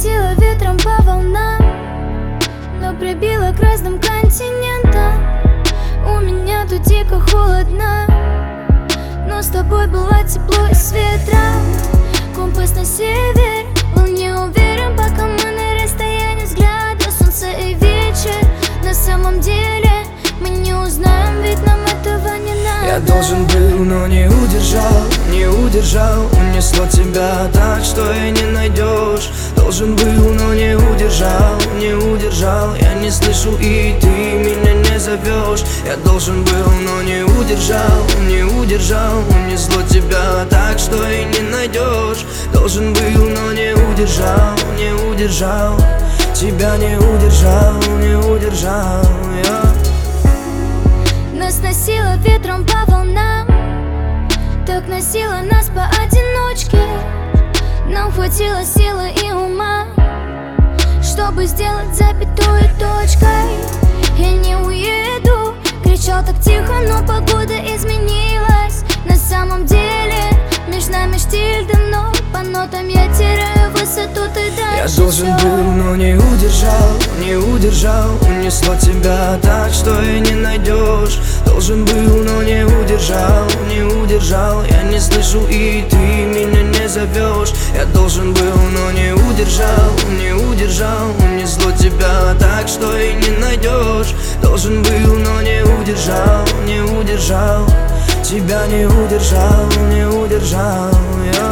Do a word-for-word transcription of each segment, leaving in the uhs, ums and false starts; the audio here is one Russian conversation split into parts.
сносило ветром по волнам, но прибило к разным континентам. У меня тут дико холодно, но с тобой было тепло и свет. Компас на север, был не уверен, пока мы на расстоянии взгляда. Солнце и вечер, на самом деле мы не узнаем, ведь нам этого не надо. Я должен был, но не удержал, не удержал. Унесло тебя так, что и не найдешь. Должен был, но не удержал, не удержал. Я не слышу, и ты меня не зовешь. Я должен был, но не удержал, не удержал. Унесло тебя так, что и не найдешь. Должен был, но не удержал, не удержал. Тебя не удержал, не удержал я. Нас носило ветром по волнам, так носило нас поодиночке. Нам хватило силы и ума, чтобы сделать запятую точкой. Я не уеду, кричал так тихо, но погода изменилась. На самом деле между нами штиль давно, по нотам я теряю высоту, ты дальше. Я должен был, но не удержал, не удержал. Унесло тебя так, что и не найдешь. Должен был, но не удержал, не удержал. Я не слышу, и ты меня не зовешь. Я должен был, но не удержал, не удержал. Унесло тебя так, что и не найдешь. Должен был, но не удержал, не удержал. Тебя не удержал, не удержал я.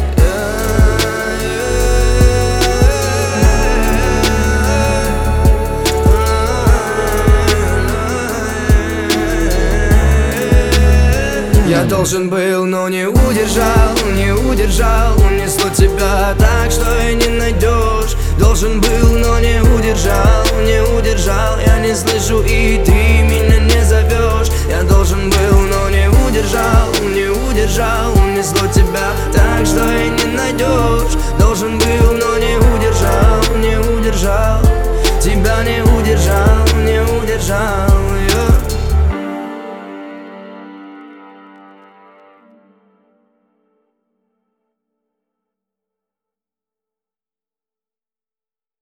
Я должен был, но не удержал, не удержал. Унесло тебя так, что и не найдешь. Должен был, но не удержал, не удержал. Я не слышу, и ты меня не зовешь. Я должен был, но не удержал, не удержал. Унесло тебя